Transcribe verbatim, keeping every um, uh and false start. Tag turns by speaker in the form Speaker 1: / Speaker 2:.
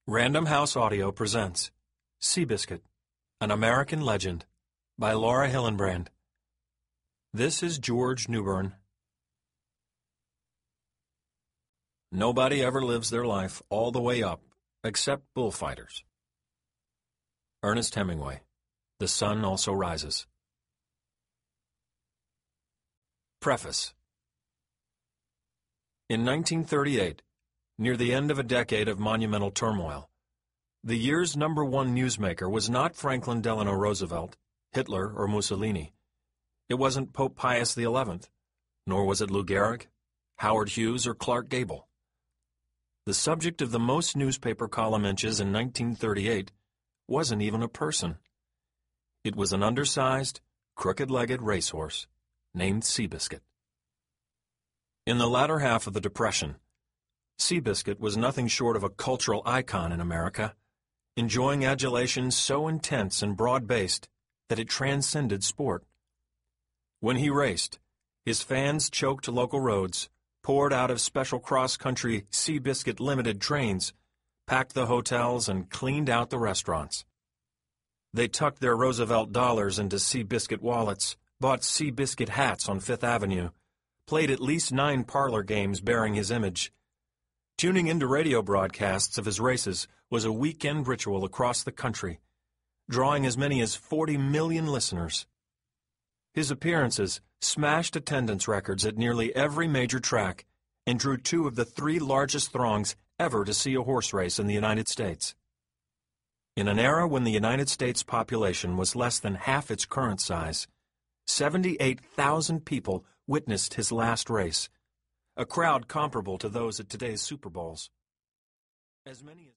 Speaker 1: Random House Audio presents Seabiscuit, an American Legend by Laura Hillenbrand. This is George Newbern. Nobody ever lives their life all the way up except bullfighters. Ernest Hemingway, The Sun Also Rises. Preface. In nineteen thirty-eight, near the end of a decade of monumental turmoil, the year's number one newsmaker was not Franklin Delano Roosevelt, Hitler, or Mussolini. It wasn't Pope Pius the eleventh, nor was it Lou Gehrig, Howard Hughes, or Clark Gable. The subject of the most newspaper column inches in nineteen thirty-eight wasn't even a person. It was an undersized, crooked-legged racehorse named Seabiscuit. In the latter half of the Depression, Seabiscuit was nothing short of a cultural icon in America, enjoying adulation so intense and broad-based that it transcended sport. When he raced, his fans choked local roads, poured out of special cross-country Seabiscuit Limited trains, packed the hotels, and cleaned out the restaurants. They tucked their Roosevelt dollars into Seabiscuit wallets, bought Seabiscuit hats on Fifth Avenue, played at least nine parlor games bearing his image. Tuning into radio broadcasts of his races was a weekend ritual across the country, drawing as many as forty million listeners. His appearances smashed attendance records at nearly every major track and drew two of the three largest throngs ever to see a horse race in the United States. In an era when the United States population was less than half its current size, seventy-eight thousand people witnessed his last race, a crowd comparable to those at today's Super Bowls. As many as